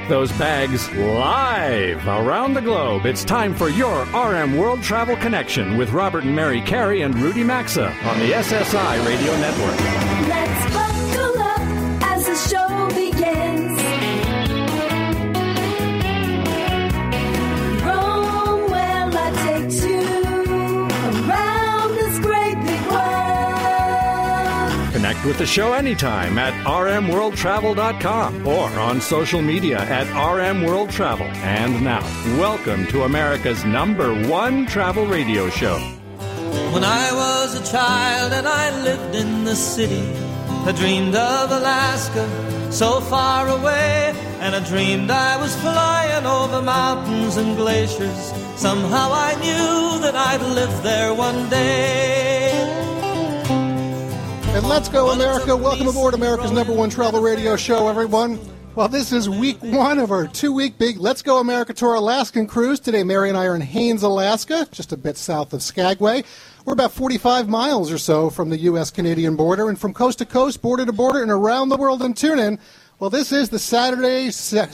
Pack those bags live around the globe. It's time for your RM World Travel Connection with Robert and Mary Carey and Rudy Maxa on the SSI Radio Network. Let's buckle up as the show begins. Rome, where I take you around this great big world. Connect with the show anytime at rmworldtravel.com or on social media at rmworldtravel. And now, welcome to America's #1 travel radio show. When I was a child and I lived in the city, I dreamed of Alaska, so far away, and I dreamed I was flying over mountains and glaciers. Somehow I knew that I'd live there one day. And let's go, America. Welcome aboard America's #1 travel radio show, everyone. Well, this is week 1 of our 2-week big Let's Go America Tour Alaskan cruise. Today, Mary and I are in Haines, Alaska, just a bit south of Skagway. We're about 45 miles or so from the U.S.-Canadian border, and from coast to coast, border to border, and around the world in TuneIn. Well, this is the Saturday,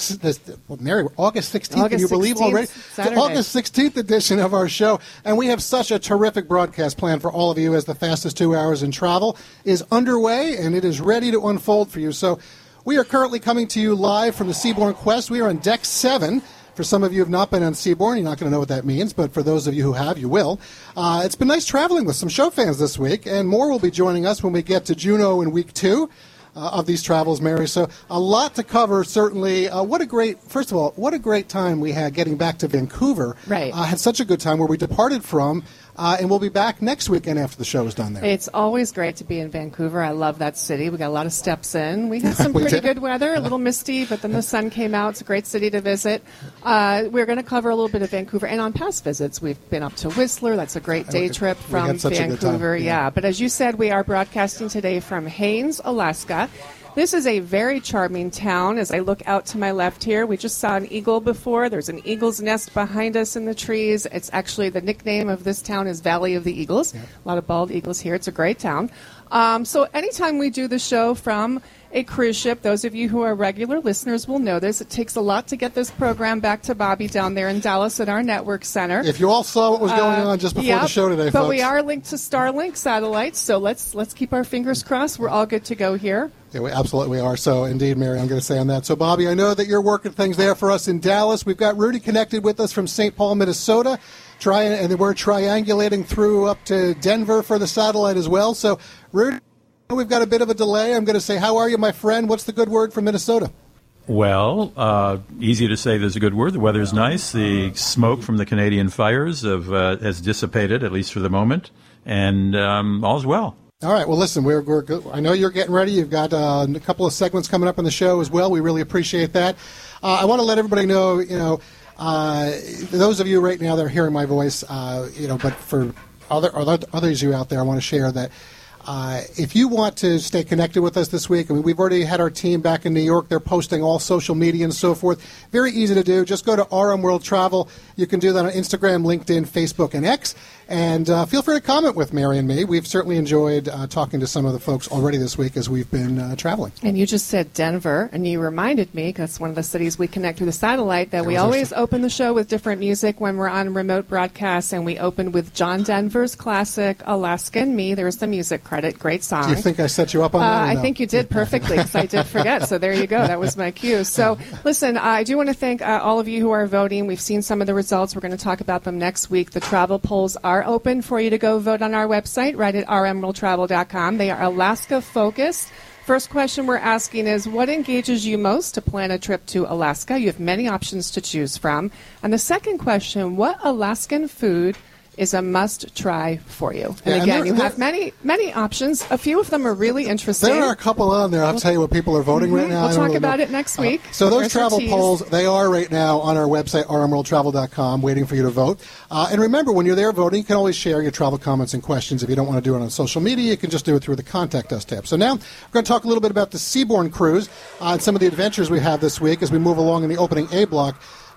Mary, August 16th, can you believe already? Saturday. The August 16th edition of our show, and we have such a terrific broadcast planned for all of you as the fastest 2 hours in travel is underway, and it is ready to unfold for you. So we are currently coming to you live from the Seabourn Quest. We are on Deck 7. For some of you who have not been on Seabourn, you're not going to know what that means, but for those of you who have, you will. It's been nice traveling with some show fans this week, and more will be joining us when we get to Juneau in week 2 of these travels, Mary. So a lot to cover, certainly. First of all, what a great time we had getting back to Vancouver. Right. Had such a good time where we departed from, and we'll be back next weekend after the show is done there. It's always great to be in Vancouver. I love that city. We got a lot of steps in. We had some pretty good weather, a little misty, but then the sun came out. It's a great city to visit. We're going to cover a little bit of Vancouver. And on past visits, we've been up to Whistler. That's a great day trip from Vancouver. Yeah. But as you said, we are broadcasting today from Haines, Alaska. This is a very charming town. As I look out to my left here, we just saw an eagle before. There's an eagle's nest behind us in the trees. It's actually, the nickname of this town is Valley of the Eagles. Yeah. A lot of bald eagles here. It's a great town. So anytime we do the show from a cruise ship, those of you who are regular listeners will know this. It takes a lot to get this program back to Bobby down there in Dallas at our network center. If you all saw what was going on just before the show today, folks. But we are linked to Starlink satellites, so let's keep our fingers crossed. We're all good to go here. Yeah, we absolutely are. So, indeed, Mary, I'm going to say on that. So, Bobby, I know that you're working things there for us in Dallas. We've got Rudy connected with us from St. Paul, Minnesota. And we're triangulating through up to Denver for the satellite as well. So, Rudy, we've got a bit of a delay. I'm going to say, how are you, my friend? What's the good word from Minnesota? Well, easy to say there's a good word. The weather's nice. The smoke from the Canadian fires has dissipated, at least for the moment. And all's well. All right. Well, listen, we're good. I know you're getting ready. You've got a couple of segments coming up on the show as well. We really appreciate that. I want to let everybody know, those of you right now that are hearing my voice, but for others of you out there, I want to share that if you want to stay connected with us this week, I mean, we've already had our team back in New York. They're posting all social media and so forth. Very easy to do. Just go to RM World Travel. You can do that on Instagram, LinkedIn, Facebook, and X. And feel free to comment with Mary and me. We've certainly enjoyed talking to some of the folks already this week as we've been traveling. And you just said Denver, and you reminded me, because that's one of the cities we connect through the satellite, that we always open the show with different music when we're on remote broadcasts, and we opened with John Denver's classic Alaskan Me. There's the music credit. Great song. Do you think I set you up on that? I think you did perfectly, because I did forget. So there you go. That was my cue. So listen, I do want to thank all of you who are voting. We've seen some of the results. We're going to talk about them next week. The travel polls are open for you to go vote on our website, right at rmworldtravel.com. They are Alaska-focused. First question we're asking is, what engages you most to plan a trip to Alaska? You have many options to choose from. And the second question, what Alaskan food is a must-try for you? And again, you have many options. A few of them are really interesting. There are a couple on there. I'll tell you what people are voting right now. We'll talk about it next week. So those travel polls, they are right now on our website, rmworldtravel.com, waiting for you to vote. And remember, when you're there voting, you can always share your travel comments and questions. If you don't want to do it on social media, you can just do it through the Contact Us tab. So now we're going to talk a little bit about the Seabourn cruise and some of the adventures we have this week as we move along in the opening A block.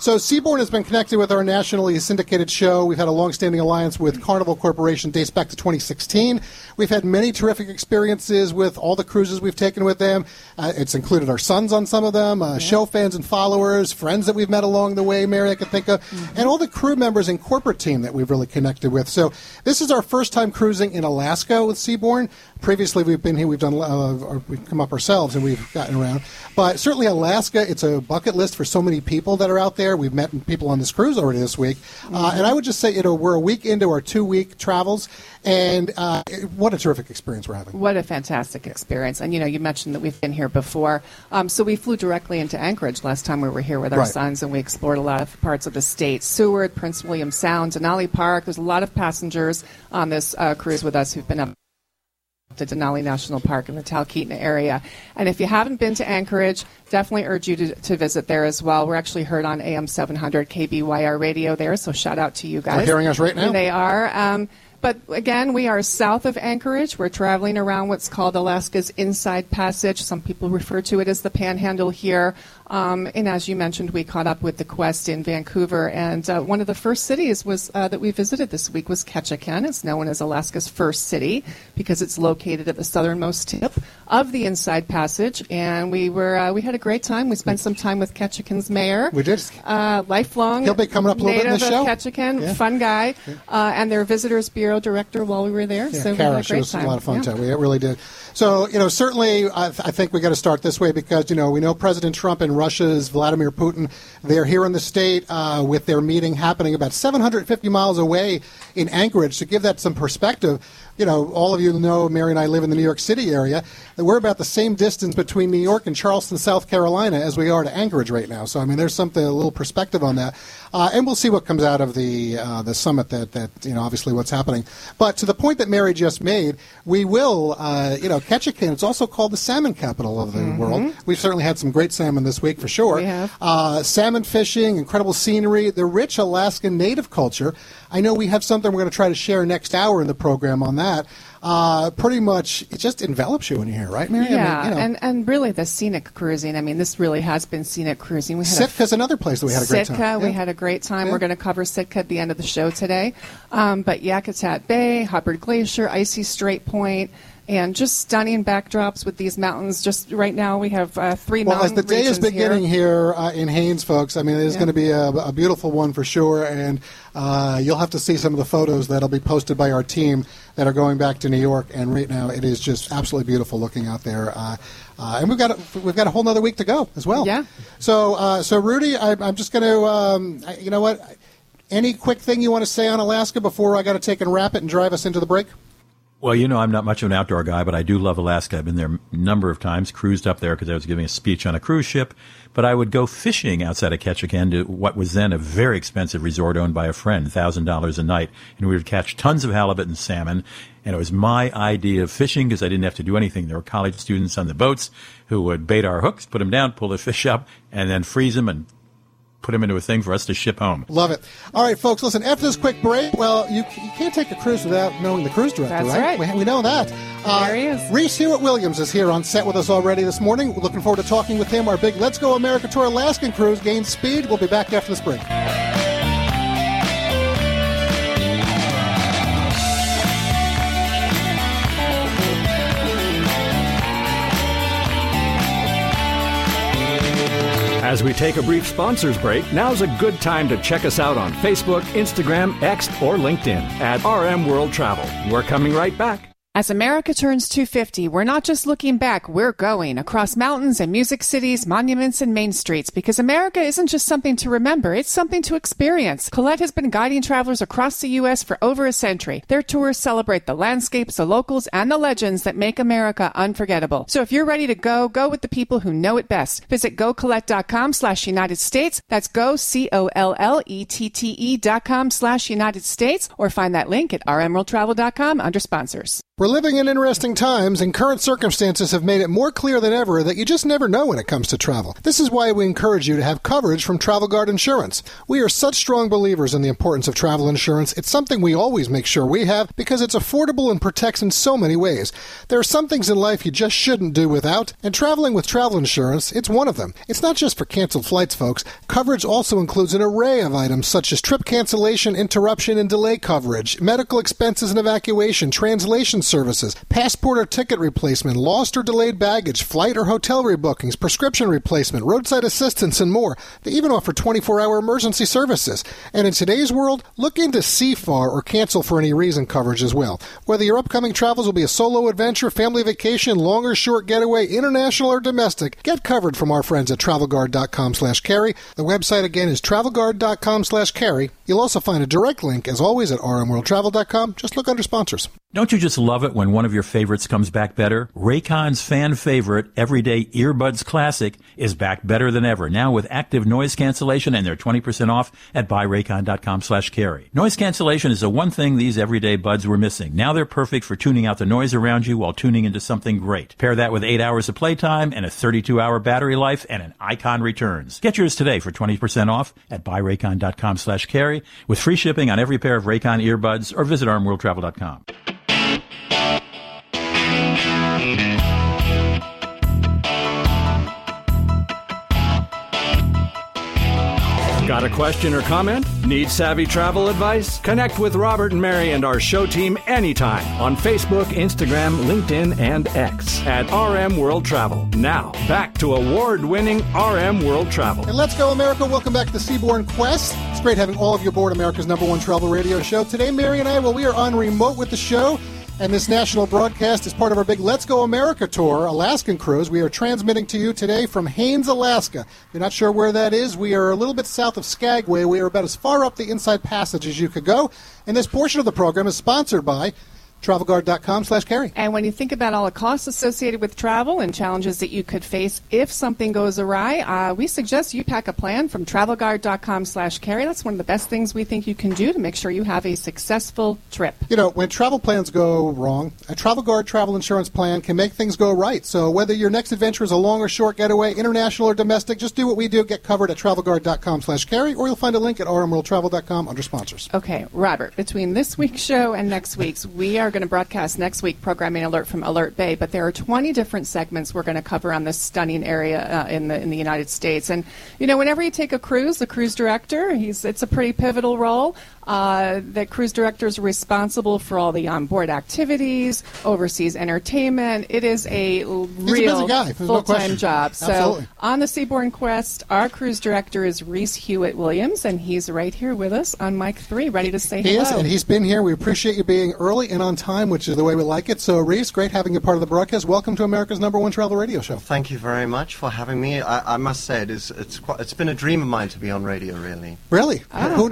So Seabourn has been connected with our nationally syndicated show. We've had a long-standing alliance with Carnival Corporation, dates back to 2016. We've had many terrific experiences with all the cruises we've taken with them. It's included our sons on some of them, show fans and followers, friends that we've met along the way, Mary, I can think of, and all the crew members and corporate team that we've really connected with. So this is our first time cruising in Alaska with Seabourn. Previously, we've been here, we've come up ourselves and we've gotten around. But certainly Alaska, it's a bucket list for so many people that are out there. We've met people on this cruise already this week. And I would just say, we're a week into our 2-week travels, and what a terrific experience we're having. What a fantastic experience. And, you mentioned that we've been here before. So we flew directly into Anchorage last time we were here with our sons, and we explored a lot of parts of the state. Seward, Prince William Sound, Denali Park. There's a lot of passengers on this cruise with us who've been up to Denali National Park in the Talkeetna area. And if you haven't been to Anchorage, definitely urge you to visit there as well. We're actually heard on AM 700 KBYR radio there, so shout out to you guys. They're hearing us right now. They are. But again, we are south of Anchorage. We're traveling around what's called Alaska's Inside Passage. Some people refer to it as the Panhandle here. And as you mentioned, we caught up with the Quest in Vancouver. And one of the first cities that we visited this week was Ketchikan. It's known as Alaska's first city because it's located at the southernmost tip of the Inside Passage. And we had a great time. We spent some time with Ketchikan's mayor. We did. Lifelong He'll be coming up a little bit in the show. Ketchikan, fun guy. And their Visitors Bureau director while we were there. Yeah, so Kara, we had a great was time. A lot of fun too. We really did. So, certainly I think we got to start this way because, we know President Trump and Russia's Vladimir Putin, they're here in the state with their meeting happening about 750 miles away in Anchorage. To give that some perspective, all of you know Mary and I live in the New York City area. We're about the same distance between New York and Charleston, South Carolina as we are to Anchorage right now. So, there's a little perspective on that. And we'll see what comes out of the summit that obviously what's happening. But to the point that Mary just made, we will, Ketchikan, it's also called the salmon capital of the world. We've certainly had some great salmon this week for sure. We have. Salmon fishing, incredible scenery, the rich Alaskan native culture. I know we have something we're going to try to share next hour in the program on that. Pretty much, it just envelops you when you're here, right, Mary? Yeah, and really the scenic cruising. This really has been scenic cruising. We had Sitka's another place that we had a great time. Sitka, we had a great time. We're going to cover Sitka at the end of the show today. But Yakutat Bay, Hubbard Glacier, Icy Strait Point, and just stunning backdrops with these mountains. Just right now, we have 3 mountain Well, as the day is regions beginning here in Haines, folks, it is going to be a beautiful one for sure, and you'll have to see some of the photos that'll be posted by our team that are going back to New York, and right now it is just absolutely beautiful looking out there. And we've got a whole other week to go as well. Yeah. So Rudy, I'm just going to, you know what? Any quick thing you want to say on Alaska before I got to take and wrap it and drive us into the break? Well, I'm not much of an outdoor guy, but I do love Alaska. I've been there a number of times, cruised up there because I was giving a speech on a cruise ship. But I would go fishing outside of Ketchikan to what was then a very expensive resort owned by a friend, $1,000 a night. And we would catch tons of halibut and salmon. And it was my idea of fishing because I didn't have to do anything. There were college students on the boats who would bait our hooks, put them down, pull the fish up, and then freeze them and put them into a thing for us to ship home. Love it. All right, folks, listen, after this quick break, well, you can't take a cruise without knowing the cruise director, That's right. We know that. There he is. Reese Hewitt-Williams is here on set with us already this morning. We're looking forward to talking with him. Our big Let's Go America Tour Alaskan cruise gains speed. We'll be back after this break. As we take a brief sponsors break, now's a good time to check us out on Facebook, Instagram, X, or LinkedIn at RM World Travel. We're coming right back. As America turns 250, we're not just looking back, we're going across mountains and music cities, monuments and main streets, because America isn't just something to remember, it's something to experience. Colette has been guiding travelers across the U.S. for over a century. Their tours celebrate the landscapes, the locals, and the legends that make America unforgettable. So if you're ready to go with the people who know it best. Visit GoColette.com/United States. That's go, COLLETTE.com/United States, or find that link at rmworldtravel.com under sponsors. We're living in interesting times, and current circumstances have made it more clear than ever that you just never know when it comes to travel. This is why we encourage you to have coverage from Travel Guard Insurance. We are such strong believers in the importance of travel insurance. It's something we always make sure we have because it's affordable and protects in so many ways. There are some things in life you just shouldn't do without, and traveling with travel insurance, it's one of them. It's not just for canceled flights, folks. Coverage also includes an array of items such as trip cancellation, interruption, and delay coverage, medical expenses and evacuation, translation services, passport or ticket replacement, lost or delayed baggage, flight or hotel rebookings, prescription replacement, roadside assistance, and more. They even offer 24-hour emergency services. And in today's world, look into CFAR or cancel for any reason coverage as well. Whether your upcoming travels will be a solo adventure, family vacation, long or short getaway, international or domestic, get covered from our friends at TravelGuard.com/carry. The website again is TravelGuard.com/carry. You'll also find a direct link, as always, at rmworldtravel.com. Just look under sponsors. Don't you just love it when one of your favorites comes back better? Raycon's fan favorite, Everyday Earbuds Classic, is back better than ever, now with active noise cancellation, and they're 20% off at buyraycon.com/carry. Noise cancellation is the one thing these everyday buds were missing. Now they're perfect for tuning out the noise around you while tuning into something great. Pair that with 8 hours of playtime and a 32-hour battery life, and an icon returns. Get yours today for 20% off at buyraycon.com/carry with free shipping on every pair of Raycon earbuds, or visit rmworldtravel.com. Got a question or comment? Need savvy travel advice? Connect with Robert and Mary and our show team anytime on Facebook, Instagram, LinkedIn, and X at RM World Travel. Now, back to award-winning RM World Travel. And let's go, America. Welcome back to the Seabourn Quest. It's great having all of you aboard America's #1 travel radio show. Today, Mary and I, we are on remote with the show. And this national broadcast is part of our big Let's Go America tour, Alaskan cruise. We are transmitting to you today from Haines, Alaska. If you're not sure where that is, we are a little bit south of Skagway. We are about as far up the Inside Passage as you could go. And this portion of the program is sponsored by TravelGuard.com/carry. And when you think about all the costs associated with travel and challenges that you could face if something goes awry, we suggest you pack a plan from TravelGuard.com/carry. That's one of the best things we think you can do to make sure you have a successful trip. You know, when travel plans go wrong, a Travel Guard travel insurance plan can make things go right. So whether your next adventure is a long or short getaway, international or domestic, just do what we do. Get covered at TravelGuard.com/carry, or you'll find a link at rmworldtravel.com under sponsors. Okay, Robert, between this week's show and next week's, we are going to broadcast next week programming alert from Alert Bay, but there are 20 different segments we're going to cover on this stunning area in the United States. And you know, whenever you take a cruise, the cruise director, it's a pretty pivotal role. The cruise director is responsible for all the onboard activities, overseas entertainment. It is a real full-time job. Absolutely. So on the Seabourn Quest, our cruise director is Reese Hewitt-Williams, and he's right here with us on mic 3, ready to say hello. He is, and he's been here. We appreciate you being early and on time, which is the way we like it. So, Reese, great having you part of the broadcast. Welcome to America's #1 travel radio show. Thank you very much for having me. I must say, it's been a dream of mine to be on radio, really. Really?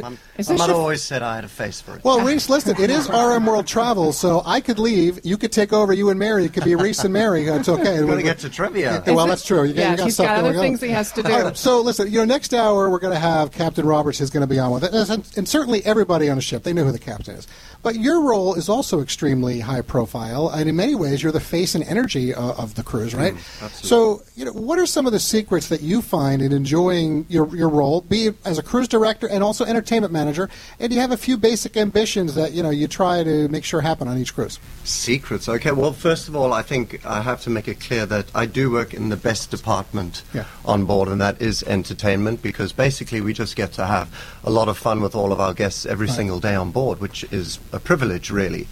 My mother always said I had a face for it. Well, Reese, listen, it is RM World Travel, so I could leave. You could take over. You and Mary. It could be Reese and Mary. It's okay. We're going to get to trivia. Well, that's true. You got he's stuff got going other on. things he has to do. Right, so, listen, next hour we're going to have Captain Roberts who's going to be on with it, and certainly everybody on the ship. They know who the captain is. But your role is also extremely high profile, and in many ways you're the face and energy of the cruise, right? Absolutely. So, what are some of the secrets that you find in enjoying your role, be it as a cruise director and also entertainment manager, and you have a few basic ambitions that, you try to make sure happen on each cruise? Secrets. Okay, well, first of all, I think I have to make it clear that I do work in the best department on board, and that is entertainment, because basically we just get to have a lot of fun with all of our guests every single day on board, which is a privilege, really.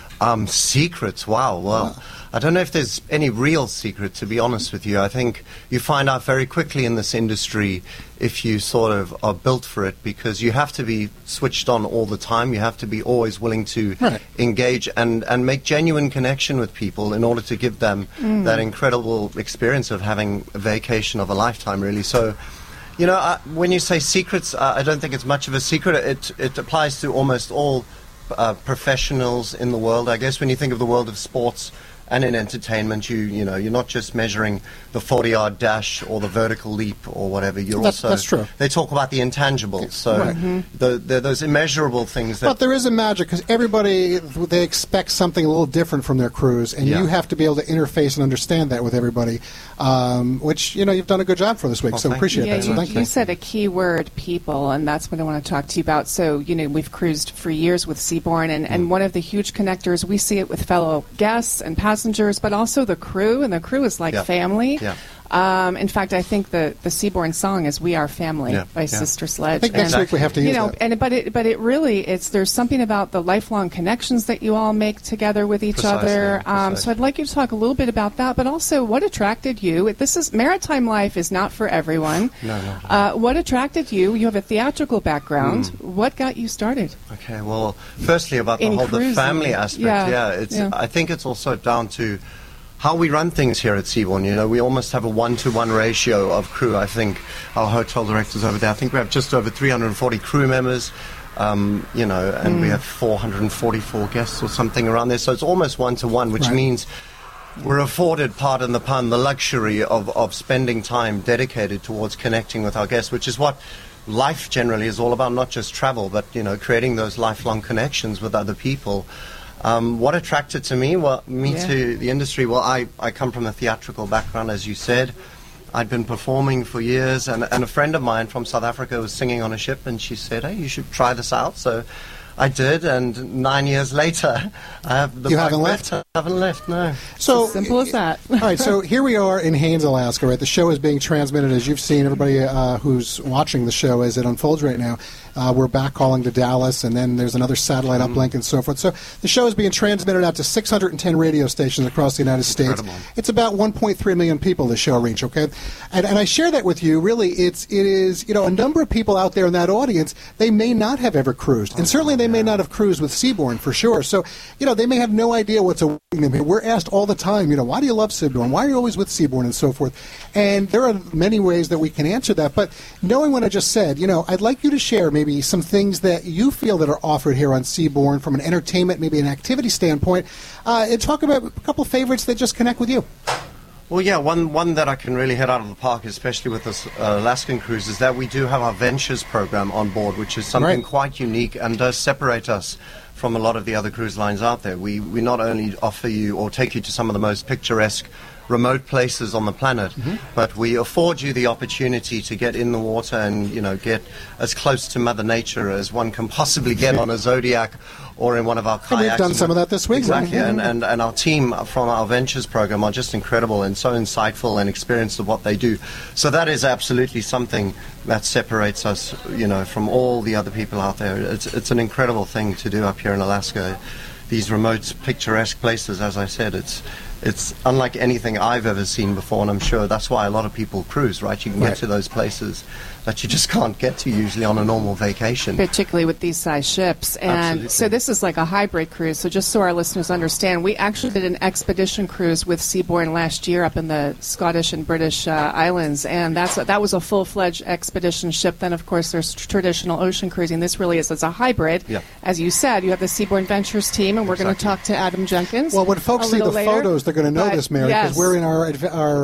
Secrets, wow, well, I don't know if there's any real secret, to be honest with you. I think you find out very quickly in this industry if you sort of are built for it, because you have to be switched on all the time. You have to be always willing to engage and make genuine connection with people in order to give them that incredible experience of having a vacation of a lifetime, really. So, when you say secrets, I don't think it's much of a secret. It applies to almost all professionals in the world. I guess when you think of the world of sports, And in entertainment, you're not just measuring the 40-yard dash or the vertical leap or whatever. That's true. They talk about the intangibles. So those immeasurable things. But there is a magic because everybody, they expect something a little different from their cruise, and you have to be able to interface and understand that with everybody, which you've done a good job for this week. So appreciate that. So thank you. You said a key word, people, and that's what I want to talk to you about. So we've cruised for years with Seabourn, and one of the huge connectors, we see it with fellow guests and passengers, but also the crew, and the crew is like family. Yeah. In fact, I think the Seabourn song is "We Are Family" by Sister Sledge. I think next week we have to use that. But it really, there's something about the lifelong connections that you all make together with each other. So I'd like you to talk a little bit about that, but also what attracted you. Maritime life is not for everyone. No. What attracted you? You have a theatrical background. What got you started? Okay. Well, firstly about the family aspect. I think it's also down to how we run things here at Seabourn. We almost have a 1-to-1 ratio of crew. I think our hotel directors over there, I think we have just over 340 crew members, and we have 444 guests or something around there. So it's almost 1-to-1, which means we're afforded, pardon the pun, the luxury of spending time dedicated towards connecting with our guests, which is what life generally is all about, not just travel, but, creating those lifelong connections with other people. What attracted to me to the industry? Well, I come from a theatrical background, as you said. I'd been performing for years, and a friend of mine from South Africa was singing on a ship, and she said, "Hey, you should try this out." So I did, and 9 years later, I have the You haven't left? I haven't left, no. So as simple as that. All right, so here we are in Haines, Alaska, right? The show is being transmitted, as you've seen, everybody who's watching the show as it unfolds right now. We're back calling to Dallas, and then there's another satellite uplink and so forth. So the show is being transmitted out to 610 radio stations across the United States. Incredible. It's about 1.3 million people the show reach, okay? And I share that with you. Really, it is a number of people out there in that audience, they may not have ever cruised. And certainly they may not have cruised with Seabourn, for sure. So, they may have no idea what's awaiting them here. We're asked all the time, why do you love Seabourn? Why are you always with Seabourn and so forth? And there are many ways that we can answer that. But knowing what I just said, I'd like you to share maybe some things that you feel that are offered here on Seabourn from an entertainment, maybe an activity standpoint, and talk about a couple favorites that just connect with you. Well, yeah, one that I can really hit out of the park, especially with this Alaskan cruise, is that we do have our Ventures program on board, which is something quite unique and does separate us from a lot of the other cruise lines out there. We not only offer you or take you to some of the most picturesque remote places on the planet, but we afford you the opportunity to get in the water and get as close to Mother Nature as one can possibly get on a Zodiac or in one of our kayaks. And we've done some of that this week. Exactly, and our team from our Ventures program are just incredible and so insightful and experienced of what they do. So that is absolutely something that separates us, from all the other people out there. It's an incredible thing to do up here in Alaska. These remote, picturesque places, as I said, it's unlike anything I've ever seen before, and I'm sure that's why a lot of people cruise, right? You can get to those places that you just can't get to usually on a normal vacation. Particularly with these size ships. And Absolutely. So this is like a hybrid cruise. So just so our listeners understand, we actually did an expedition cruise with Seabourn last year up in the Scottish and British Islands, and that was a full-fledged expedition ship. Then, of course, there's traditional ocean cruising. This really is a hybrid. Yeah. As you said, you have the Seabourn Ventures team, and we're going to talk to Adam Jenkins. Well, when folks see the photos, they're going to know this, Mary, because we're in our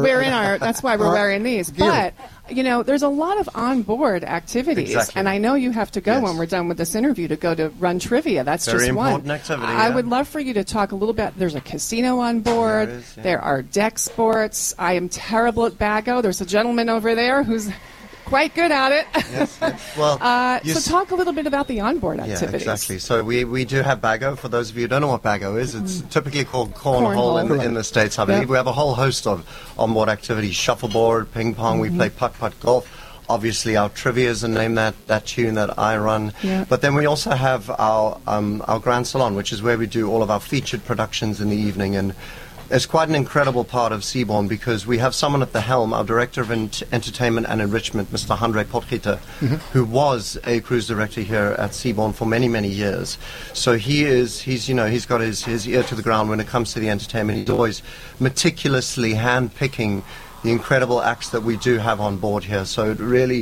that's why we're wearing these. Gear. But there's a lot of onboard activities, and I know you have to go when we're done with this interview to go to run trivia. That's Very just one. important activity. I would love for you to talk a little bit. There's a casino on board. There are deck sports. I am terrible at Bago. There's a gentleman over there who's quite good at it. Yes. Well, so talk a little bit about the onboard activities. Yeah, exactly. So we do have Bago. For those of you who don't know what Bago is, it's typically called cornhole in the States, I believe. Yep. We have a whole host of onboard activities: shuffleboard, ping pong. We play putt-putt golf. Obviously, our trivia is a name that tune that I run. Yeah. But then we also have our Grand Salon, which is where we do all of our featured productions in the evening. And it's quite an incredible part of Seabourn because we have someone at the helm, our Director of Entertainment and Enrichment, Mr. Handré Potgieter, who was a cruise director here at Seabourn for many, many years. So he's got his ear to the ground when it comes to the entertainment. He's always meticulously hand-picking the incredible acts that we do have on board here. So it really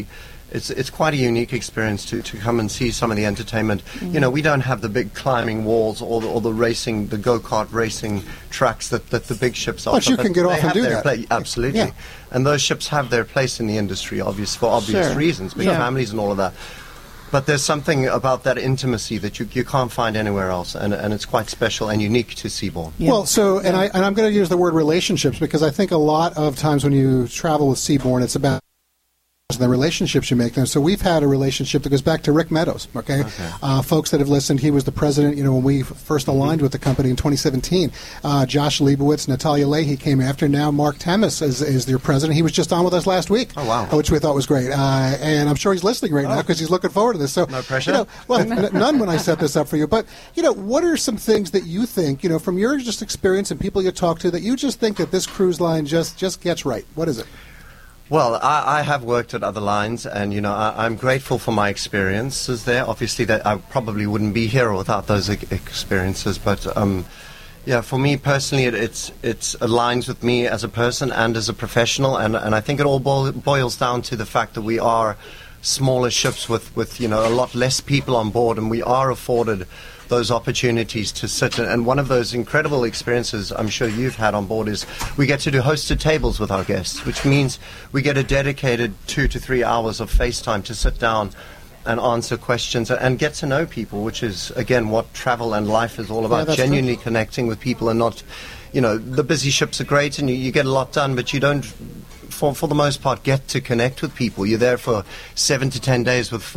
it's quite a unique experience to come and see some of the entertainment. You know, we don't have the big climbing walls or the racing, the go-kart racing tracks that the big ships offer. But you can get off and do that. Absolutely. Yeah. And those ships have their place in the industry, for obvious reasons, big families and all of that. But there's something about that intimacy that you can't find anywhere else, and it's quite special and unique to Seabourn. Yeah. Well, so, and I'm going to use the word relationships, because I think a lot of times when you travel with Seabourn, it's about the relationships you make there. So we've had a relationship that goes back to Rick Meadows, okay? Folks that have listened, he was the president, when we first aligned with the company in 2017. Josh Leibowitz, Natalia Leahy came after. Now Mark Temis is their president. He was just on with us last week, which we thought was great. And I'm sure he's listening right now because he's looking forward to this. So, no pressure? None when I set this up for you. But, what are some things that you think, from your just experience and people you talk to, that you just think that this cruise line just gets right? What is it? Well, I have worked at other lines, and I'm grateful for my experiences there. Obviously, that I probably wouldn't be here without those experiences. But for me personally, it aligns with me as a person and as a professional, and I think it all boils down to the fact that we are smaller ships with a lot less people on board, and we are afforded those opportunities to sit. And one of those incredible experiences I'm sure you've had on board is we get to do hosted tables with our guests, which means we get a dedicated 2 to 3 hours of FaceTime to sit down and answer questions and get to know people, which is, again, what travel and life is all about, genuinely connecting with people and not, the busy ships are great and you get a lot done, but you don't, for the most part, get to connect with people. You're there for 7 to 10 days with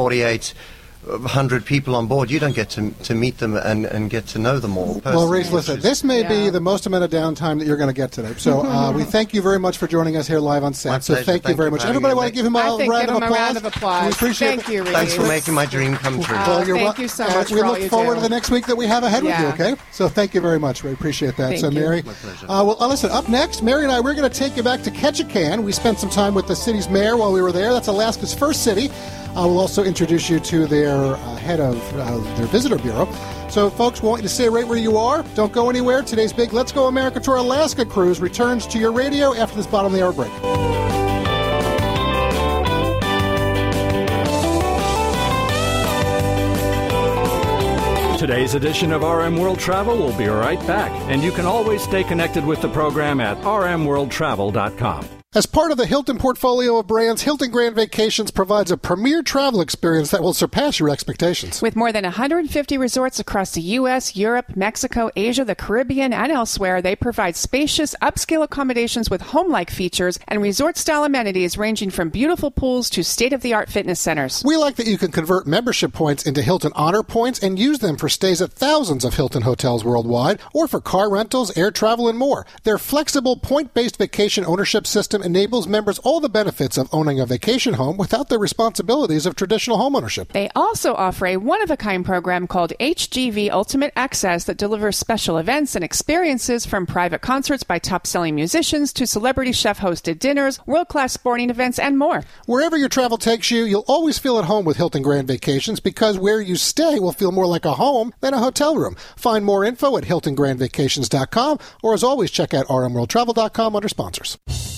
4,800 people on board. You don't get to meet them and get to know them all personally. Well, Reese, listen, this may be the most amount of downtime that you're going to get today. So we thank you very much for joining us here live on set. So thank you very much. Everybody want to give him a round of applause? We appreciate Thank you, Reese. Thanks for making my dream come true. Thank you so much. We look forward to the next week that we have ahead with you, okay? So thank you very much. We appreciate that. Thank you. Mary. My pleasure. Listen, up next, Mary and I, we're going to take you back to Ketchikan. We spent some time with the city's mayor while we were there. That's Alaska's first city. We'll also introduce you to their head of their visitor bureau. So, folks, we want you to stay right where you are. Don't go anywhere. Today's big Let's Go America Tour Alaska cruise returns to your radio after this bottom of the hour break. Today's edition of RM World Travel will be right back, and you can always stay connected with the program at rmworldtravel.com. As part of the Hilton portfolio of brands, Hilton Grand Vacations provides a premier travel experience that will surpass your expectations. With more than 150 resorts across the U.S., Europe, Mexico, Asia, the Caribbean, and elsewhere, they provide spacious, upscale accommodations with home-like features and resort-style amenities ranging from beautiful pools to state-of-the-art fitness centers. We like that you can convert membership points into Hilton Honor Points and use them for stays at thousands of Hilton hotels worldwide, or for car rentals, air travel, and more. Their flexible, point-based vacation ownership system enables members all the benefits of owning a vacation home without the responsibilities of traditional homeownership. They also offer a one-of-a-kind program called HGV Ultimate Access that delivers special events and experiences, from private concerts by top-selling musicians to celebrity chef-hosted dinners, world-class sporting events, and more. Wherever your travel takes you, you'll always feel at home with Hilton Grand Vacations, because where you stay will feel more like a home than a hotel room. Find more info at HiltonGrandVacations.com, or as always, check out rmworldtravel.com under sponsors.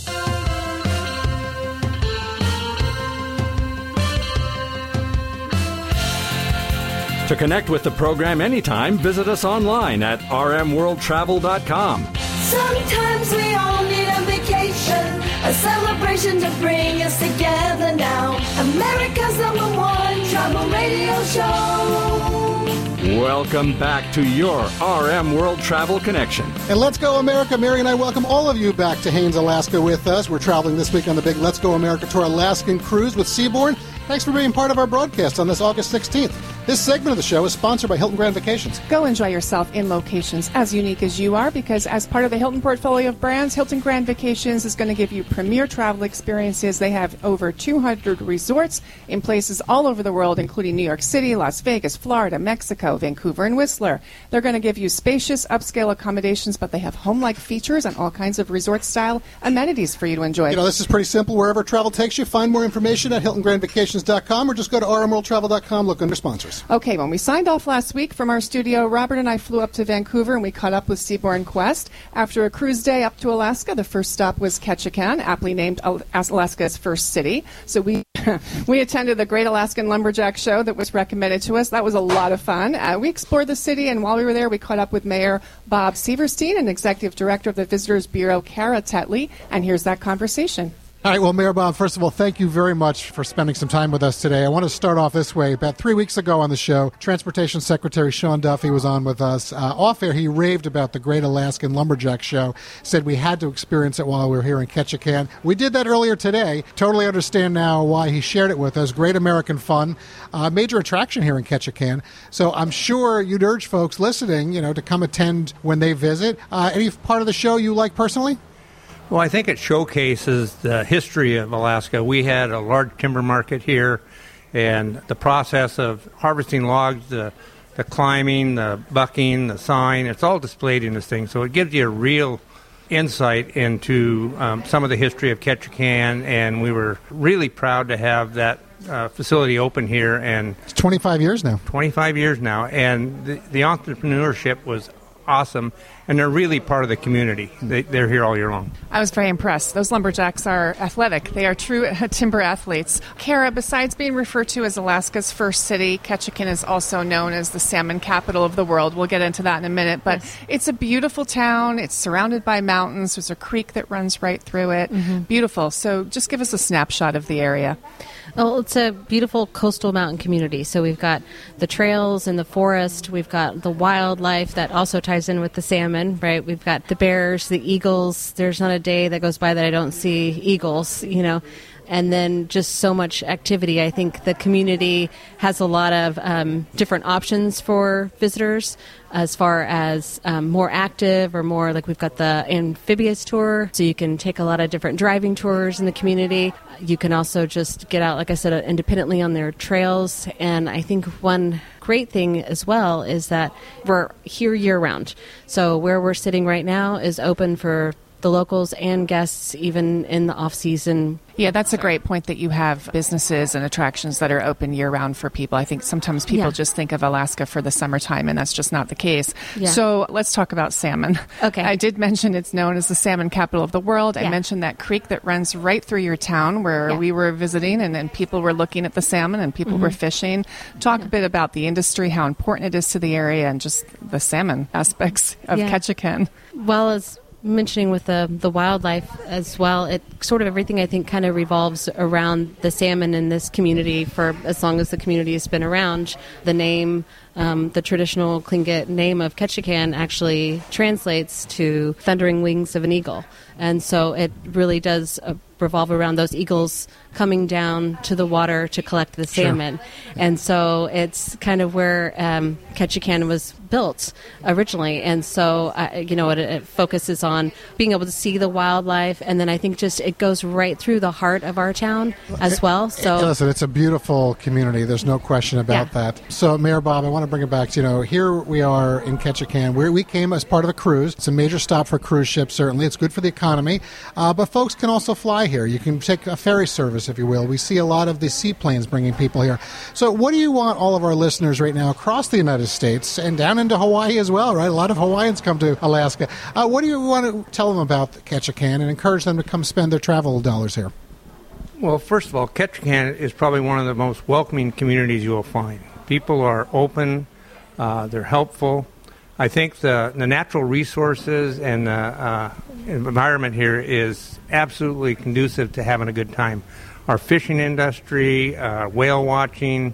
To connect with the program anytime, visit us online at rmworldtravel.com. Sometimes we all need a vacation, a celebration to bring us together now. America's #1 travel radio show. Welcome back to your RM World Travel Connection. And Let's Go America. Mary and I welcome all of you back to Haines, Alaska with us. We're traveling this week on the big Let's Go America Tour Alaskan cruise with Seabourn. Thanks for being part of our broadcast on this August 16th. This segment of the show is sponsored by Hilton Grand Vacations. Go enjoy yourself in locations as unique as you are, because as part of the Hilton portfolio of brands, Hilton Grand Vacations is going to give you premier travel experiences. They have over 200 resorts in places all over the world, including New York City, Las Vegas, Florida, Mexico, Vancouver, and Whistler. They're going to give you spacious, upscale accommodations, but they have home-like features and all kinds of resort-style amenities for you to enjoy. This is pretty simple. Wherever travel takes you, find more information at HiltonGrandVacations.com, or just go to rmworldtravel.com, look under sponsors. us. Okay, when we signed off last week from our studio, Robert and I flew up to Vancouver and we caught up with Seabourn Quest. After a cruise day up to Alaska, the first stop was Ketchikan, aptly named Alaska's first city. So we attended the Great Alaskan Lumberjack Show that was recommended to us. That was a lot of fun. We explored the city, and while we were there, we caught up with Mayor Bob Severstein and Executive Director of the Visitors Bureau, Kara Tetley, and here's that conversation. All right, well, Mayor Bob, first of all, thank you very much for spending some time with us today. I want to start off this way. About 3 weeks ago on the show, Transportation Secretary Sean Duffy was on with us. Off air, he raved about the Great Alaskan Lumberjack Show, said we had to experience it while we were here in Ketchikan. We did that earlier today. Totally understand now why he shared it with us. Great American fun, major attraction here in Ketchikan. So I'm sure you'd urge folks listening, to come attend when they visit. Any part of the show you like personally? Well, I think it showcases the history of Alaska. We had a large timber market here, and the process of harvesting logs, the climbing, the bucking, the sawing, it's all displayed in this thing. So it gives you a real insight into some of the history of Ketchikan, and we were really proud to have that facility open here. And it's 25 years now. 25 years now, and the entrepreneurship was awesome, and they're really part of the community. They're here all year long. I was very impressed. Those lumberjacks are athletic. They are true timber athletes. Kara, besides being referred to as Alaska's first city, Ketchikan is also known as the salmon capital of the world. We'll get into that in a minute, but yes. It's a beautiful town. It's surrounded by mountains. There's a creek that runs right through it. Mm-hmm. Beautiful. So just give us a snapshot of the area. Well, it's a beautiful coastal mountain community. So we've got the trails and the forest. We've got the wildlife that also ties in with the salmon, right? We've got the bears, the eagles. There's not a day that goes by that I don't see eagles, And then just so much activity. I think the community has a lot of different options for visitors as far as more active or more like we've got the amphibious tour. So you can take a lot of different driving tours in the community. You can also just get out, like I said, independently on their trails. And I think one great thing as well is that we're here year-round. So where we're sitting right now is open for the locals and guests, even in the off-season. Yeah, that's a great point that you have businesses and attractions that are open year-round for people. I think sometimes people just think of Alaska for the summertime, and that's just not the case. Yeah. So let's talk about salmon. Okay. I did mention it's known as the salmon capital of the world. I mentioned that creek that runs right through your town where we were visiting, and then people were looking at the salmon and people were fishing. Talk a bit about the industry, how important it is to the area, and just the salmon aspects of Ketchikan. Well, as mentioning with the wildlife as well, it sort of everything I think kind of revolves around the salmon in this community for as long as the community has been around. The name, the traditional Tlingit name of Ketchikan actually translates to thundering wings of an eagle. And so it really does revolve around those eagles coming down to the water to collect the salmon. Sure. And so it's kind of where Ketchikan was built originally. And so, it focuses on being able to see the wildlife. And then I think just it goes right through the heart of our town as well. So listen, it's a beautiful community. There's no question about that. So, Mayor Bob, I want to bring it back to, here we are in Ketchikan. We came as part of a cruise. It's a major stop for cruise ships, certainly. It's good for the economy. But folks can also fly here. You can take a ferry service, if you will. We see a lot of the seaplanes bringing people here. So what do you want all of our listeners right now across the United States and down into Hawaii as well, right? A lot of Hawaiians come to Alaska. What do you want to tell them about Ketchikan and encourage them to come spend their travel dollars here? Well, first of all, Ketchikan is probably one of the most welcoming communities you will find. People are open. They're helpful. I think the natural resources and the environment here is absolutely conducive to having a good time. Our fishing industry, whale watching,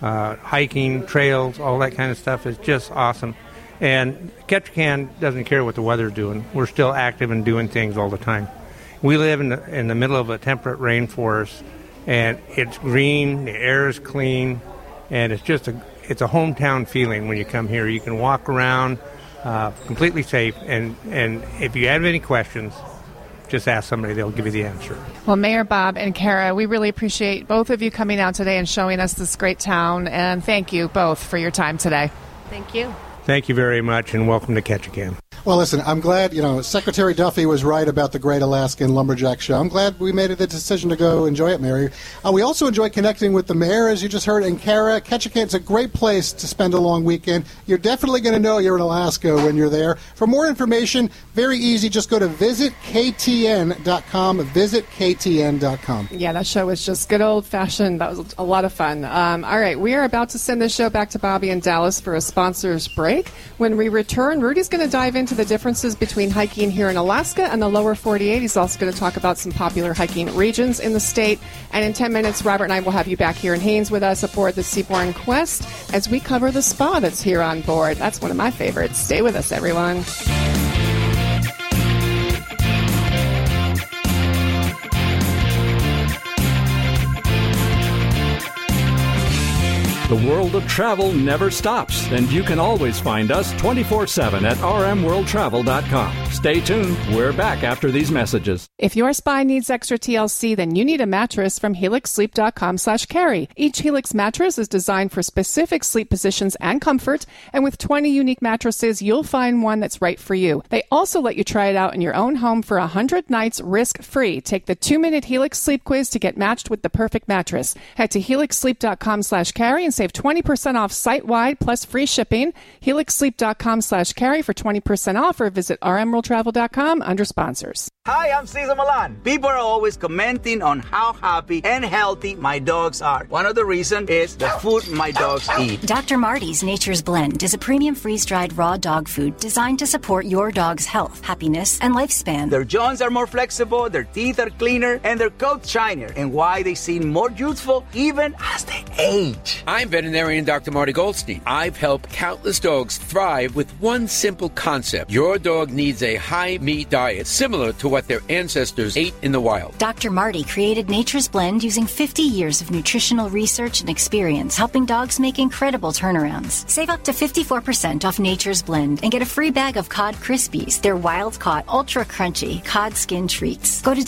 hiking, trails, all that kind of stuff is just awesome. And Ketchikan doesn't care what the weather's doing. We're still active and doing things all the time. We live in the middle of a temperate rainforest, and it's green, the air is clean, and it's a hometown feeling when you come here. You can walk around completely safe, and if you have any questions, just ask somebody. They'll give you the answer. Well, Mayor Bob and Kara, we really appreciate both of you coming out today and showing us this great town, and thank you both for your time today. Thank you. Thank you very much, and welcome to Ketchikan. Well, listen, I'm glad, Secretary Duffy was right about the Great Alaskan Lumberjack Show. I'm glad we made the decision to go enjoy it, Mary. We also enjoy connecting with the mayor, as you just heard, and Kara. Ketchikan's a great place to spend a long weekend. You're definitely going to know you're in Alaska when you're there. For more information, very easy, just go to visitktn.com, visitktn.com. Yeah, that show was just good old-fashioned. That was a lot of fun. All right, we are about to send this show back to Bobby in Dallas for a sponsor's break. When we return, Rudy's going to dive into the differences between hiking here in Alaska and the lower 48. He's also going to talk about some popular hiking regions in the state. And in 10 minutes, Robert and I will have you back here in Haines with us aboard the Seabourn Quest as we cover the spa that's here on board. That's one of my favorites. Stay with us, everyone. The world of travel never stops, and you can always find us 24/7 at rmworldtravel.com. Stay tuned. We're back after these messages. If your spine needs extra TLC, then you need a mattress from helixsleep.com/carry. Each Helix mattress is designed for specific sleep positions and comfort, and with 20 unique mattresses, you'll find one that's right for you. They also let you try it out in your own home for 100 nights risk-free. Take the 2-minute Helix sleep quiz to get matched with the perfect mattress. Head to helixsleep.com/carry and save 20% off site-wide plus free shipping. helixsleep.com/carry for 20% off, or visit rmworldtravel.com under sponsors. Hi, I'm Cesar Milan. People are always commenting on how happy and healthy my dogs are. One of the reasons is the food my dogs eat. Dr. Marty's Nature's Blend is a premium freeze-dried raw dog food designed to support your dog's health, happiness, and lifespan. Their jaws are more flexible, their teeth are cleaner, and their coats shinier, and why they seem more youthful even as they age. I'm veterinarian Dr. Marty Goldstein. I've helped countless dogs thrive with one simple concept. Your dog needs a high-meat diet similar to what their ancestors ate in the wild. Dr. Marty created Nature's Blend using 50 years of nutritional research and experience, helping dogs make incredible turnarounds. Save up to 54% off Nature's Blend and get a free bag of Cod Krispies. They're wild-caught, ultra-crunchy cod skin treats. Go to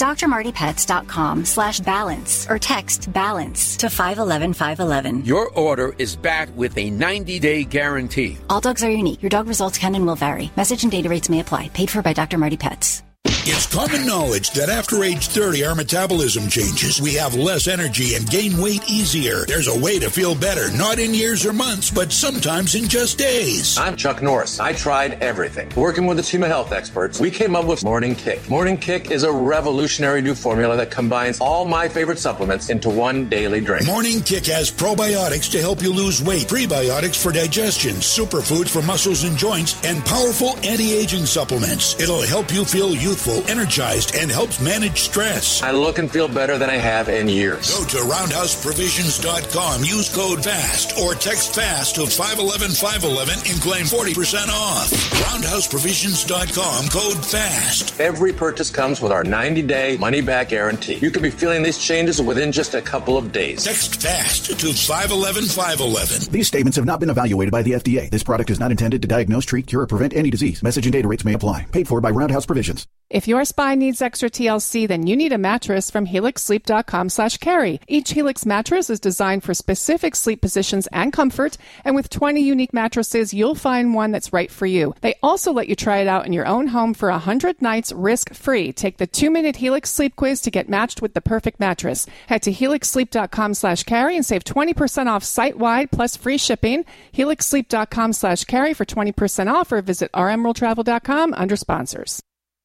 drmartypets.com/balance or text BALANCE to 511-511. Your order is backed with a 90-day guarantee. All dogs are unique. Your dog results can and will vary. Message and data rates may apply. Paid for by Dr. Marty Pets. It's common knowledge that after age 30, our metabolism changes. We have less energy and gain weight easier. There's a way to feel better, not in years or months, but sometimes in just days. I'm Chuck Norris. I tried everything. Working with a team of health experts, we came up with Morning Kick. Morning Kick is a revolutionary new formula that combines all my favorite supplements into one daily drink. Morning Kick has probiotics to help you lose weight, prebiotics for digestion, superfoods for muscles and joints, and powerful anti-aging supplements. It'll help you feel youthful, energized, and helps manage stress. I look and feel better than I have in years. Go to roundhouseprovisions.com, use code FAST, or text FAST to 511-511 and claim 40% off. Roundhouseprovisions.com, code FAST. Every purchase comes with our 90-day money-back guarantee. You could be feeling these changes within just a couple of days. Text FAST to 511-511. These statements have not been evaluated by the FDA. This product is not intended to diagnose, treat, cure, or prevent any disease. Message and data rates may apply. Paid for by Roundhouse Provisions. If your spine needs extra TLC, then you need a mattress from helixsleep.com/carry. Each Helix mattress is designed for specific sleep positions and comfort, and with 20 unique mattresses, you'll find one that's right for you. They also let you try it out in your own home for 100 nights risk-free. Take the 2-minute Helix sleep quiz to get matched with the perfect mattress. Head to helixsleep.com/carry and save 20% off site-wide plus free shipping. helixsleep.com/carry for 20% off, or visit rmworldtravel.com under sponsors.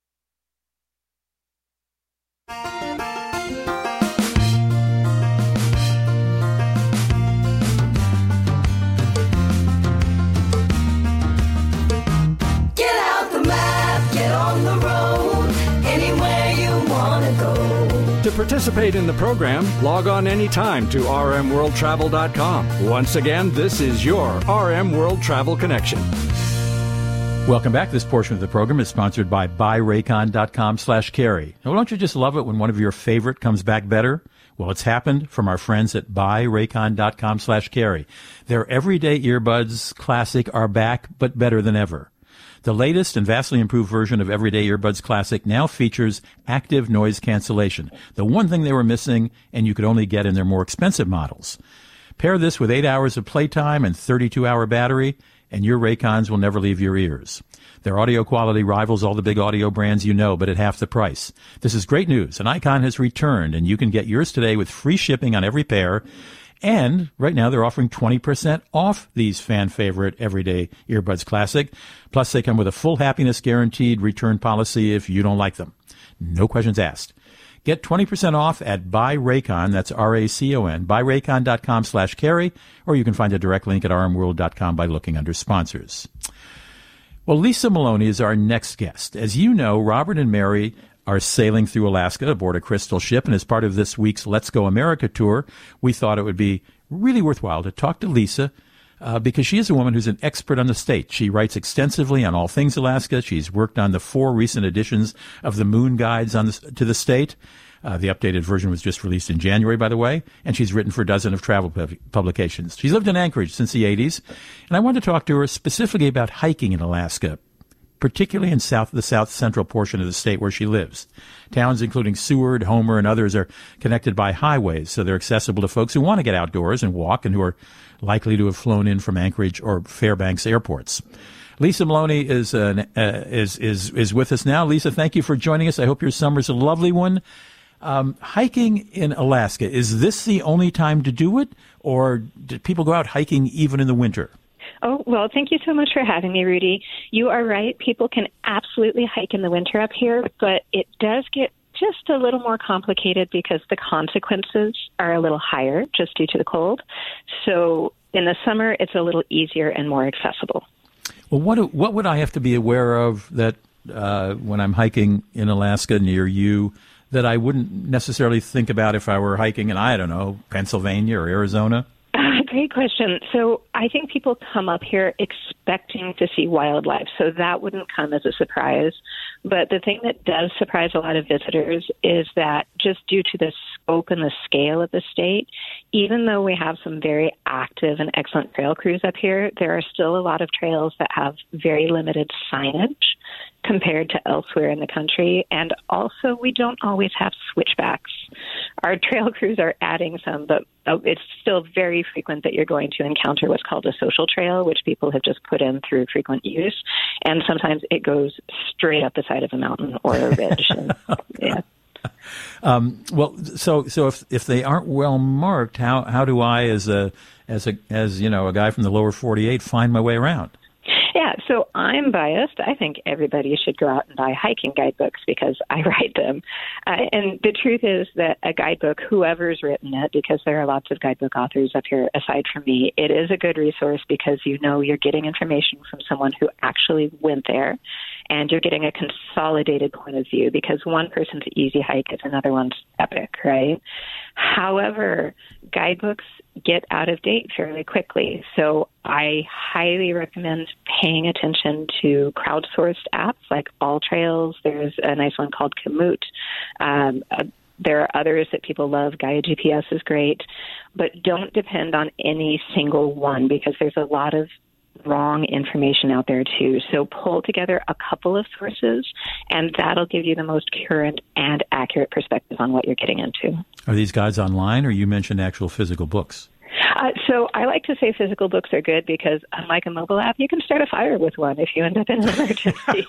Get out the map, get on the road, anywhere you want to go. To participate in the program, log on anytime to rmworldtravel.com. Once again, this is your RM World Travel Connection. Welcome back. This portion of the program is sponsored by buyraycon.com/carry. Now, don't you just love it when one of your favorite comes back better? Well, it's happened from our friends at buyraycon.com/carry. Their everyday earbuds classic are back, but better than ever. The latest and vastly improved version of Everyday Earbuds Classic now features active noise cancellation, the one thing they were missing and you could only get in their more expensive models. Pair this with 8 hours of playtime and 32-hour battery, and your Raycons will never leave your ears. Their audio quality rivals all the big audio brands you know, but at half the price. This is great news. An Icon has returned, and you can get yours today with free shipping on every pair. And right now they're offering 20% off these fan-favorite Everyday Earbuds Classic. Plus, they come with a full happiness guaranteed return policy if you don't like them. No questions asked. Get 20% off at Buy Raycon, that's R-A-C-O-N, buyraycon.com/carry, or you can find a direct link at rmworld.com by looking under sponsors. Well, Lisa Maloney is our next guest. As you know, Robert and Mary are sailing through Alaska aboard a Crystal ship, and as part of this week's Let's Go America tour, we thought it would be really worthwhile to talk to Lisa because she is a woman who's an expert on the state. She writes extensively on all things Alaska. She's worked on the 4 recent editions of the Moon Guides to the state. The updated version was just released in January, by the way, and she's written for a dozen of travel publications. She's lived in Anchorage since the 80s, and I wanted to talk to her specifically about hiking in Alaska, particularly in the south central portion of the state where she lives. Towns including Seward, Homer, and others are connected by highways, so they're accessible to folks who want to get outdoors and walk and who are likely to have flown in from Anchorage or Fairbanks airports. Lisa Maloney is with us now. Lisa, thank you for joining us. I hope your summer's a lovely one. Hiking in Alaska, is this the only time to do it, or do people go out hiking even in the winter? Oh, well, thank you so much for having me, Rudy. You are right. People can absolutely hike in the winter up here, but it does get just a little more complicated because the consequences are a little higher just due to the cold. So in the summer, it's a little easier and more accessible. Well, what would I have to be aware of that when I'm hiking in Alaska near you that I wouldn't necessarily think about if I were hiking in, I don't know, Pennsylvania or Arizona? Great question. So I think people come up here expecting to see wildlife, so that wouldn't come as a surprise. But the thing that does surprise a lot of visitors is that just due to the scope and the scale of the state, even though we have some very active and excellent trail crews up here, there are still a lot of trails that have very limited signage compared to elsewhere in the country. And also, we don't always have switchbacks. Our trail crews are adding some, but it's still very frequent that you're going to encounter what's called a social trail, which people have just put in through frequent use. And sometimes it goes straight up the side of a mountain or a ridge. Yeah. Well, so if they aren't well marked, how do I, as a guy from the lower 48, find my way around? Yeah, so I'm biased. I think everybody should go out and buy hiking guidebooks because I write them. And the truth is that a guidebook, whoever's written it, because there are lots of guidebook authors up here aside from me, it is a good resource because you know you're getting information from someone who actually went there, and you're getting a consolidated point of view because one person's easy hike is another one's epic, right? However, guidebooks get out of date fairly quickly. So I highly recommend paying attention to crowdsourced apps like All Trails. There's a nice one called Komoot. There are others that people love. Gaia GPS is great. But don't depend on any single one because there's a lot of wrong information out there too. So pull together a couple of sources, and that'll give you the most current and accurate perspective on what you're getting into. Are these guides online, or you mentioned actual physical books? So I like to say physical books are good because, unlike a mobile app, you can start a fire with one if you end up in an emergency.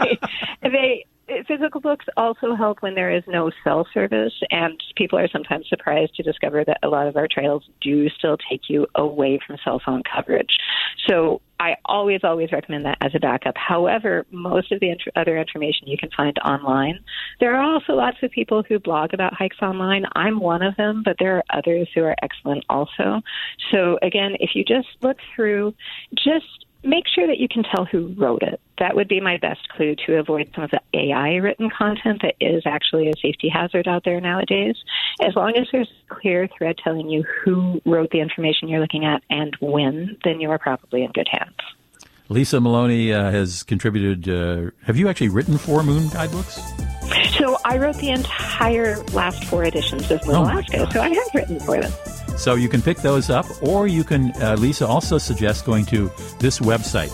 Physical books also help when there is no cell service, and people are sometimes surprised to discover that a lot of our trails do still take you away from cell phone coverage. So I always recommend that as a backup. However, most of the other information you can find online. There are also lots of people who blog about hikes online. I'm one of them, but there are others who are excellent also. So again, if you just look through, just make sure that you can tell who wrote it. That would be my best clue to avoid some of the AI-written content that is actually a safety hazard out there nowadays. As long as there's a clear thread telling you who wrote the information you're looking at and when, then you are probably in good hands. Lisa Maloney has contributed. Have you actually written 4 Moon guidebooks? So I wrote the entire last 4 editions of Moon Alaska, so I have written for them. So you can pick those up, or you can, Lisa also suggests going to this website,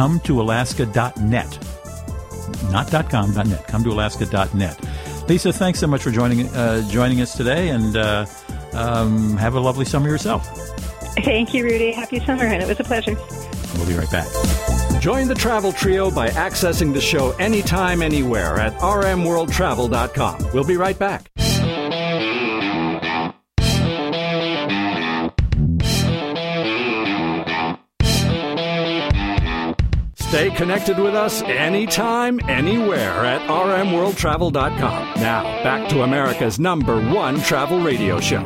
cometoalaska.net. Not .com, .net, cometoalaska.net. Lisa, thanks so much for joining us today, and have a lovely summer yourself. Thank you, Rudy. Happy summer, and it was a pleasure. We'll be right back. Join the travel trio by accessing the show anytime, anywhere at rmworldtravel.com. We'll be right back. Stay connected with us anytime, anywhere at rmworldtravel.com. Now, back to America's #1 travel radio show.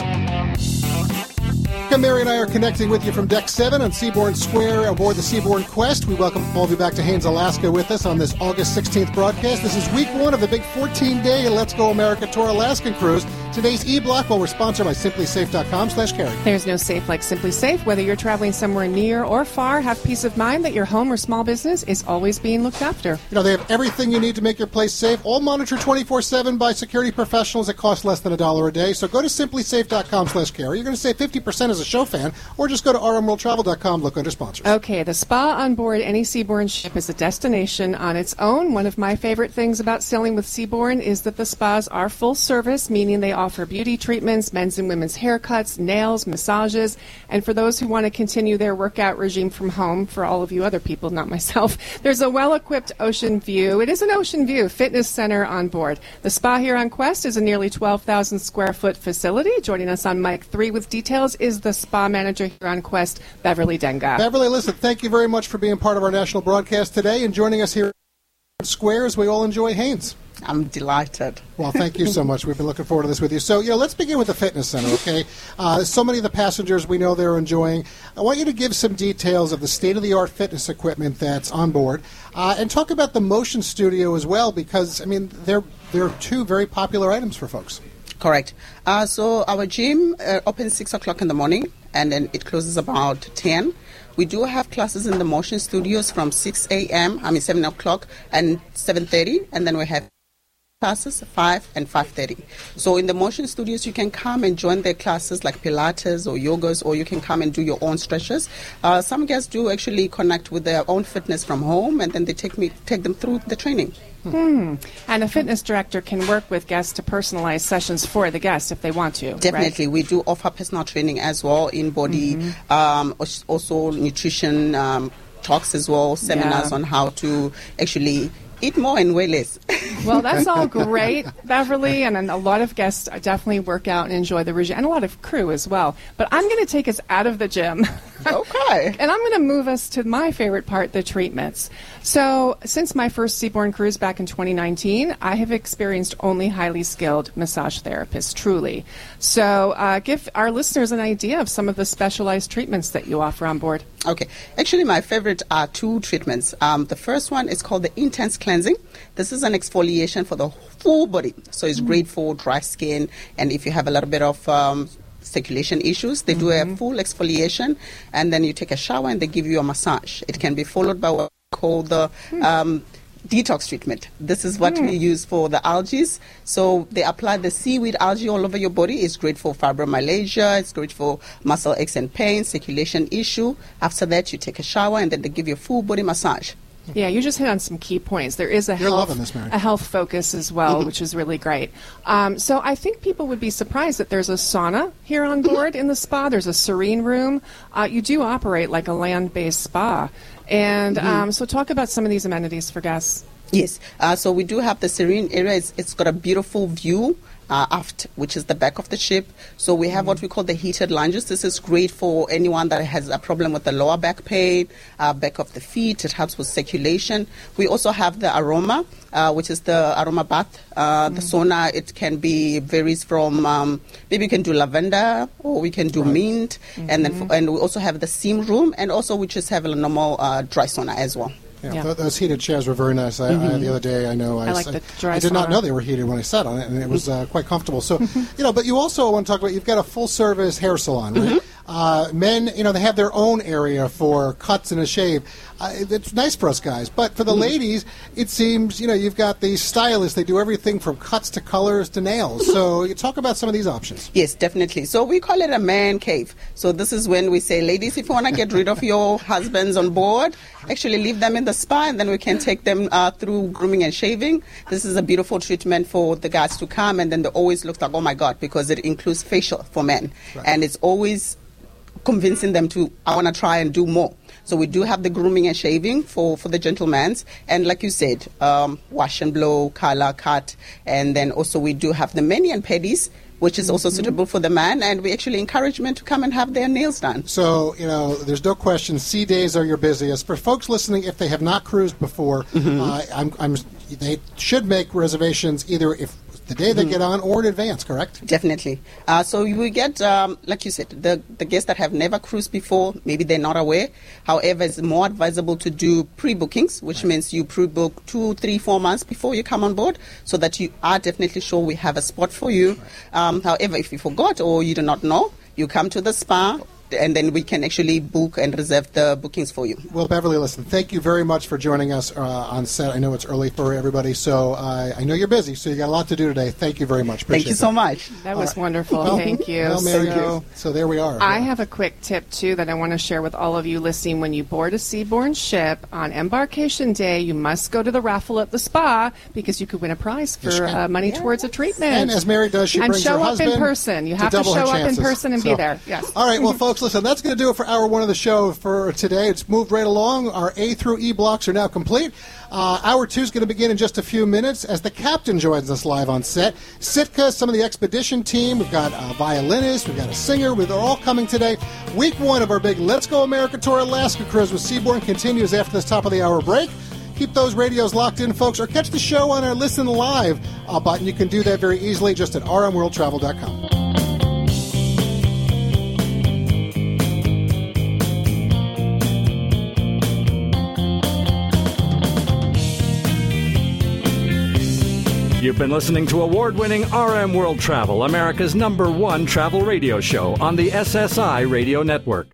Mary and I are connecting with you from Deck 7 on Seabourn Square aboard the Seabourn Quest. We welcome all of you back to Haines, Alaska with us on this August 16th broadcast. This is week 1 of the big 14-day Let's Go America Tour Alaskan cruise. Today's E-Block, we're sponsored by SimplySafe.com/Carrie. There's no safe like Simply Safe. Whether you're traveling somewhere near or far, have peace of mind that your home or small business is always being looked after. You know, they have everything you need to make your place safe, all monitored 24/7 by security professionals that cost less than $1 a day. So go to SimplySafe.com/Carrie. You're going to save 50% as a show fan, or just go to rmworldtravel.com, look under sponsors. Okay, the spa on board any Seabourn ship is a destination on its own. One of my favorite things about sailing with Seabourn is that the spas are full service, meaning they offer beauty treatments, men's and women's haircuts, nails, massages, and for those who want to continue their workout regime from home, for all of you other people, not myself, there's a well-equipped ocean view. It is an ocean view fitness center on board. The spa here on Quest is a nearly 12,000 square foot facility. Joining us on mic 3 with details is the spa manager here on Quest, Beverly Denga. Beverly, listen, thank you very much for being part of our national broadcast today and joining us here at Square as we all enjoy Haines. I'm delighted. Well, thank you so much. We've been looking forward to this with you. So, let's begin with the fitness center, okay? So many of the passengers we know they're enjoying. I want you to give some details of the state-of-the-art fitness equipment that's on board, and talk about the motion studio as well, because, I mean, they're 2 very popular items for folks. Correct. So our gym opens 6 o'clock in the morning, and then it closes about 10. We do have classes in the motion studios from 7 o'clock and 7:30, and then we have classes 5 and 5:30. So in the motion studios, you can come and join their classes like Pilates or yogas, or you can come and do your own stretches. Some guests do actually connect with their own fitness from home, and then they take them through the training. And a fitness director can work with guests to personalize sessions for the guests if they want to. Definitely. Right? We do offer personal training as well, in body, also nutrition talks as well, seminars on how to actually eat more and weigh less. Well, that's all great, Beverly, and a lot of guests definitely work out and enjoy the regime, and a lot of crew as well. But I'm going to take us out of the gym. Okay. And I'm going to move us to my favorite part, the treatments. So since my first Seabourn cruise back in 2019, I have experienced only highly skilled massage therapists, truly. So give our listeners an idea of some of the specialized treatments that you offer on board. Okay. Actually, my favorite are 2 treatments. The first one is called the Intense Cleansing. This is an exfoliation for the full body. So it's great for dry skin, and if you have a little bit of circulation issues, they do a full exfoliation, and then you take a shower and they give you a massage. It can be followed by what we call the detox treatment. This is what we use for the algae. So they apply the seaweed algae all over your body. It's great for fibromyalgia. It's great for muscle aches and pains, circulation issue. After that, you take a shower, and then they give you a full body massage. Yeah, you just hit on some key points. There is a health focus as well, which is really great. So I think people would be surprised that there's a sauna here on board in the spa. There's a serene room. You do operate like a land-based spa. And so talk about some of these amenities for guests. Yes. So we do have the serene area. It's got a beautiful view aft, which is the back of the ship. So we have what we call the heated lounges. This is great for anyone that has a problem with the lower back pain, back of the feet. It helps with circulation. We also have the aroma, which is the aroma bath. The sauna, it can be varies from maybe we can do lavender, or we can do mint, and then and we also have the steam room, and also we just have a normal dry sauna as well. Yeah. Those heated chairs were very nice. The other day, I like the dry I did not sauna. know they were heated when I sat on it, and it was quite comfortable. So, but you also want to talk about, you've got a full-service hair salon, right? Men, they have their own area for cuts and a shave. It's nice for us guys, but for the ladies, it seems, you've got these stylists. They do everything from cuts to colors to nails. So you talk about some of these options. Yes, definitely. So we call it a man cave. So this is when we say, ladies, if you want to get rid of your husbands on board, actually leave them in the spa, and then we can take them through grooming and shaving. This is a beautiful treatment for the guys to come, and then they always look like, oh my God, because it includes facial for men. Right. And it's always convincing them to, I want to try and do more. So we do have the grooming and shaving for the gentleman's. And like you said, wash and blow, color, cut. And then also we do have the mani and pedis, which is also suitable for the man, and we actually encourage men to come and have their nails done. So, there's no question, sea days are your busiest. For folks listening, if they have not cruised before, they should make reservations either if the day they get on or in advance, correct? Definitely. So you will get, like you said, the guests that have never cruised before, maybe they're not aware. However, it's more advisable to do pre-bookings, which means you pre-book 2, 3, 4 months before you come on board so that you are definitely sure we have a spot for you. However, if you forgot or you do not know, you come to the spa, and then we can actually book and reserve the bookings for you. Well, Beverly, listen, thank you very much for joining us on set. I know it's early for everybody, so I know you're busy, so you got a lot to do today. Thank you very much. Thank you so much. That was wonderful. Thank you. Well, Mary, so there we are. I have a quick tip, too, that I want to share with all of you listening. When you board a seaborne ship on embarkation day, you must go to the raffle at the spa because you could win a prize for money towards a treatment. And as Mary does, she brings her husband. And show up in person. You have to show up in person and be there. Yes. All right, well, folks, listen, that's going to do it for Hour 1 of the show for today. It's moved right along. Our A through E blocks are now complete. Hour 2 is going to begin in just a few minutes as the captain joins us live on set. Sitka, some of the expedition team. We've got a violinist. We've got a singer. They're all coming today. Week 1 of our big Let's Go America Tour Alaska cruise with Seabourn continues after this top of the hour break. Keep those radios locked in, folks, or catch the show on our Listen Live button. You can do that very easily just at rmworldtravel.com. You've been listening to award-winning RM World Travel, America's #1 travel radio show on the SSI Radio Network.